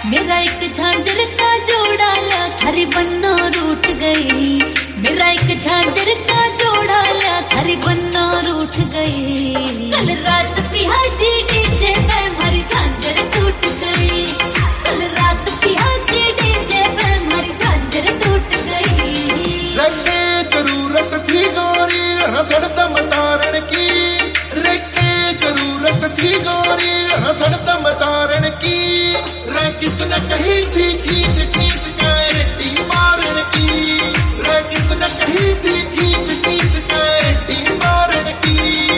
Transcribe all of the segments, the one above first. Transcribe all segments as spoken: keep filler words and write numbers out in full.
मेरा एक झांझर का जोड़ा ला थारी बन्नो रूठ गई। मेरा एक झांझर का जोड़ा ला थारी बन्नो रूठ गई। कल रात पिया जी डीजे पे हमारी झांझर टूट गई। कल रात पिया जी डीजे पे हमारी झांझर टूट गई। रखे जरूरत थी गोरी झड़दम तारण की। रखे जरूरत थी गोरी झड़दम तारण की। रे किसने कही थी खींच खींच के टी मारन की। रे किसने कही थी खींच खींच के टी मारन की।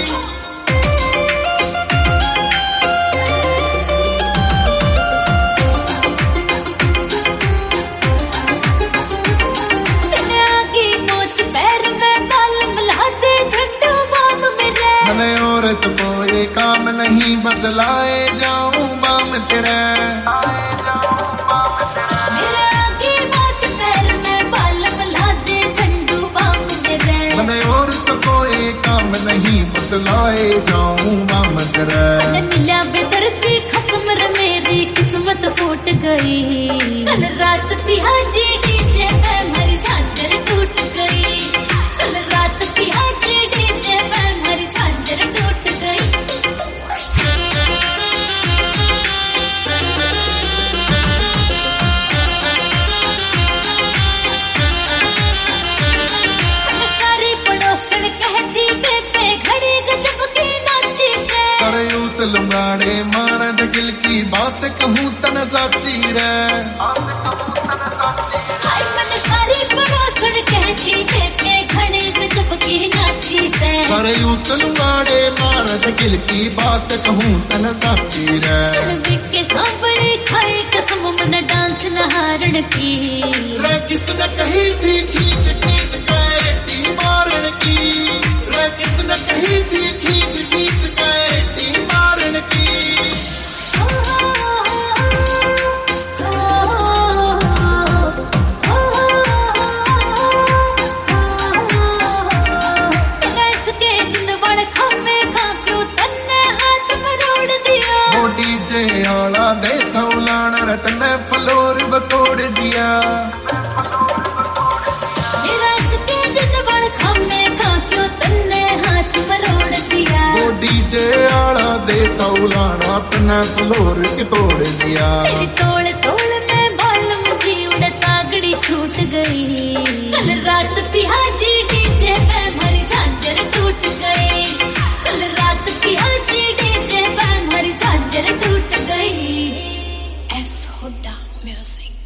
मैंने औरत को ये काम नहीं बस लाए जाऊं बाम तेरे। मैंने औरत को ये काम नहीं बस लाए जाऊं बाम तेरे। मिला बेदर्दी खस्म रे मेरी किस्मत फूट गई। कल रात पिया जी डीजे पे हमारी झांझर टूट गई। कल रात पिया जी डीजे पे हमारी झांझर टूट गई। सारी पड़ोसन कहती बेबे घड़ी गजब की नाची से। सारे यूत लुंगाड़े मार दिल की बात कहूँ तन साची रे। सारी पड़ोसन कहती बेबे घड़ी गजब की नाची से। सारे यूत लुंगाड़े मार दिल की बात कहूँ तन साची रे। के सांबड़ी खाई कसम मन डांस नहारण की। रे किसने कही थी खींच खींच के टी मारन की। रे किसने कही थी खींच खींच के टी मारन की। डीजे आला दे थौलान रतन फ्लोर बतोड़ दिया। मेरा स्टेज बड़ खम्मे का क्यों तन्ने हाथ मरोड़ दिया। वो डीजे आला दे थौलान अपना फ्लोर की तोड़ दिया। मेरी तोड़ तोड़ में बालम जी उड़ तागड़ी छूट गई। कल रात पिया जी डीजे पे हमारी झांझर टूट गई। कल रात पिया जी डीजे पे हमारी झांझर टूट गई। S Hooda music.